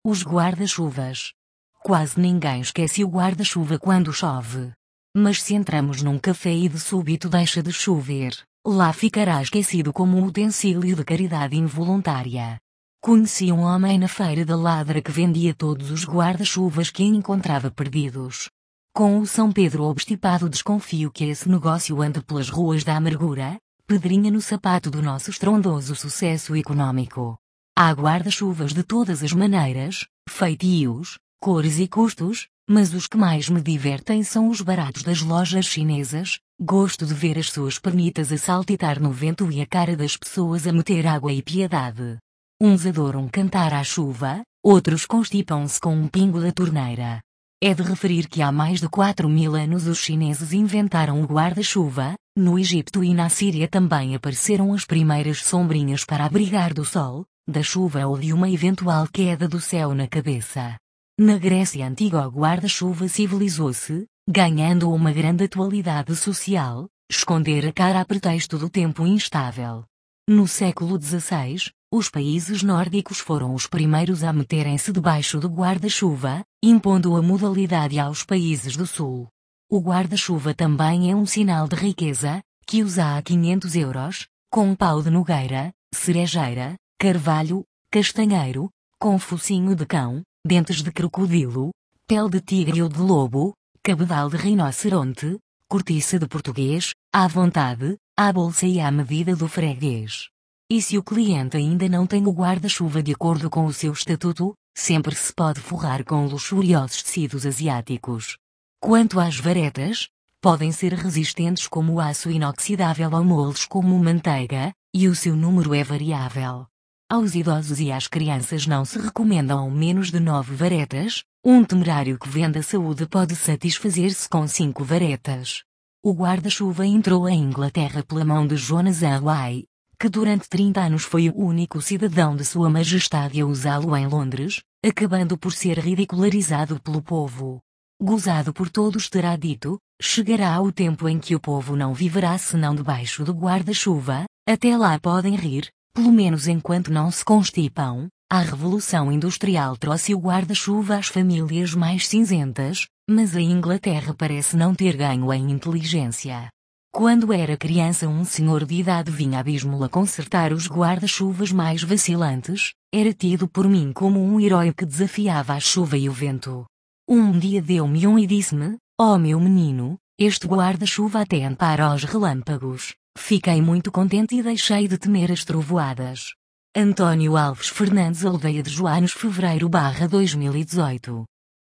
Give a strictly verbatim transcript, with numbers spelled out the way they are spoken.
Os guarda-chuvas. Quase ninguém esquece o guarda-chuva quando chove. Mas se entramos num café e de súbito deixa de chover, lá ficará esquecido como um utensílio de caridade involuntária. Conheci um homem na feira da Ladra que vendia todos os guarda-chuvas que encontrava perdidos. Com o São Pedro obstipado, desconfio que esse negócio ande pelas ruas da amargura, pedrinha no sapato do nosso estrondoso sucesso econômico. Há guarda-chuvas de todas as maneiras, feitios, cores e custos, mas os que mais me divertem são os baratos das lojas chinesas. Gosto de ver as suas pernitas a saltitar no vento e a cara das pessoas a meter água e piedade. Uns adoram cantar à chuva, outros constipam-se com um pingo da torneira. É de referir que há mais de quatro mil anos os chineses inventaram o guarda-chuva. No Egito e na Síria também apareceram as primeiras sombrinhas para abrigar do sol, da chuva ou de uma eventual queda do céu na cabeça. Na Grécia Antiga o guarda-chuva civilizou-se, ganhando uma grande atualidade social, esconder a cara a pretexto do tempo instável. No século dezasseis, os países nórdicos foram os primeiros a meterem-se debaixo do guarda-chuva, impondo a modalidade aos países do sul. O guarda-chuva também é um sinal de riqueza, que usa há quinhentos euros, com pau de nogueira, cerejeira, carvalho, castanheiro, com focinho de cão, dentes de crocodilo, pele de tigre ou de lobo, cabedal de rinoceronte, cortiça de português, à vontade, à bolsa e à medida do freguês. E se o cliente ainda não tem o guarda-chuva de acordo com o seu estatuto, sempre se pode forrar com luxuriosos tecidos asiáticos. Quanto às varetas, podem ser resistentes como o aço inoxidável ou moles como manteiga, e o seu número é variável. Aos idosos e às crianças não se recomendam menos de nove varetas, um temerário que vende a saúde pode satisfazer-se com cinco varetas. O guarda-chuva entrou à Inglaterra pela mão de Jonas Hallway, que durante trinta anos foi o único cidadão de Sua Majestade a usá-lo em Londres, acabando por ser ridicularizado pelo povo. Gozado por todos terá dito, chegará o tempo em que o povo não viverá senão debaixo do guarda-chuva, até lá podem rir, pelo menos enquanto não se constipam. A Revolução Industrial trouxe o guarda-chuva às famílias mais cinzentas, mas a Inglaterra parece não ter ganho em inteligência. Quando era criança um senhor de idade vinha a Bismola consertar os guarda-chuvas mais vacilantes, era tido por mim como um herói que desafiava a chuva e o vento. Um dia deu-me um e disse-me, ó meu menino, este guarda-chuva até ampara aos relâmpagos. Fiquei muito contente e deixei de temer as trovoadas. António Alves Fernandes, Aldeia de Joanos, fevereiro barra dois mil e dezoito.